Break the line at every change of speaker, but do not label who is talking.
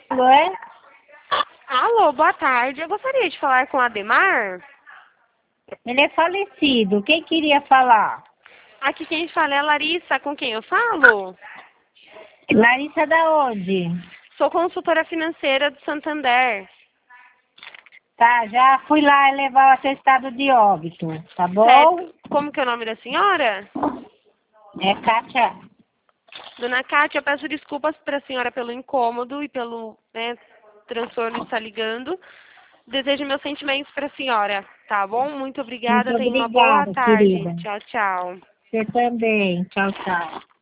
Alô, é?
Alô, boa tarde. Eu gostaria de falar com o Ademar.
Ele é falecido. Quem queria falar?
Aqui quem fala é a Larissa, com quem eu falo?
Larissa da onde?
Sou consultora financeira do Santander.
Tá, já fui lá levar o atestado de óbito, tá bom?
Certo. Como que é o nome da senhora?
É Kátia.
Dona Cátia, eu peço desculpas para a senhora pelo incômodo e pelo transtorno de estar ligando. Desejo meus sentimentos para a senhora, tá bom? Muito
Muito
obrigada, tenha uma boa
obrigada,
tarde.
querida.
Tchau, tchau.
Você também. Tchau, tchau.